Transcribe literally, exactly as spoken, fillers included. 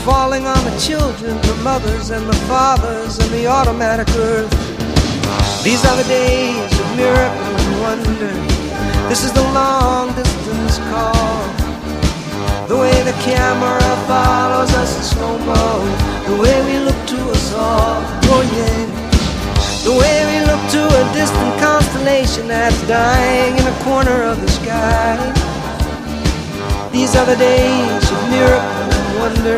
falling on the children, the mothers and the fathers and the automatic earth. These are the days of miracle and wonder. This is the long distance call. The way the camera follows us in slow-mo, the way we look to us all, oh yeah. The way we look to a distant constellation that's dying in a corner of the sky. These are the days of miracle and wonder.